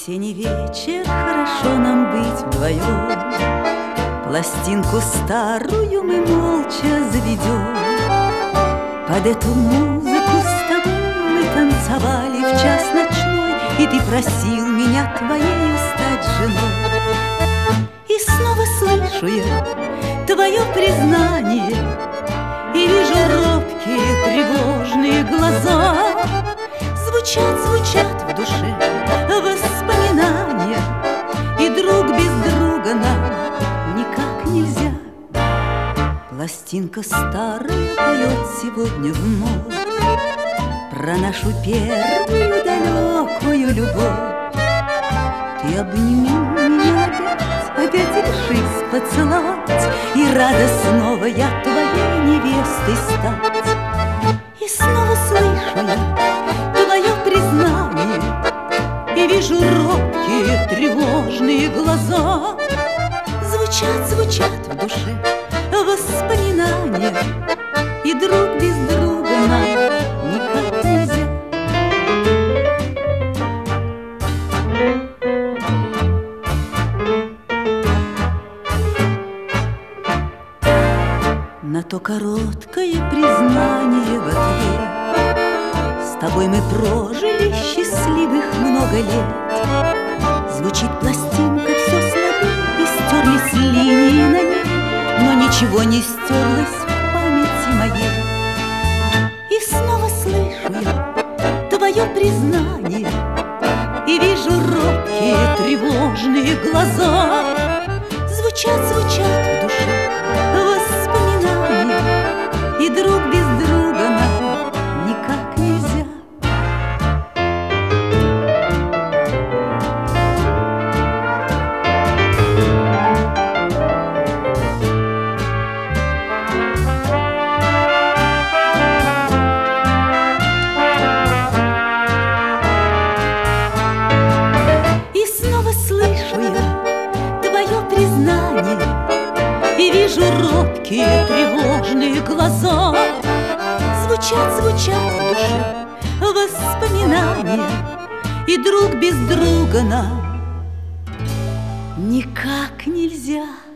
Осенний вечер, хорошо нам быть вдвоем. Пластинку старую мы молча заведем. Под эту музыку с тобой мы танцевали в час ночной, и ты просил меня твоею стать женой. И снова слышу я твое признание, и вижу робкие тревожные глаза. Звучат в душе воспоминания, и друг без друга нам никак нельзя. Пластинка старая поет сегодня вновь про нашу первую далекую любовь. Ты обними меня опять решись поцеловать, и рада снова я твоей невестой стать. И снова слышу я твое признание, и вижу робкие тревожные глаза. Звучат в душе воспоминания, и друг без друга нам никак нельзя. На то короткое признание в ответ с тобой мы прожили счастливых много лет. Звучит пластинка все слабее, и стерлись линии на ней, но ничего не стерлось в памяти моей. И снова слышу я твое признание, и вижу робкие тревожные глаза. Звучат в душе воспоминания, и друг без друга нам никак нельзя. И снова слышу я твое признание, и вижу робкие тревожные глаза. Звучат в душе воспоминания, и друг без друга нам никак нельзя.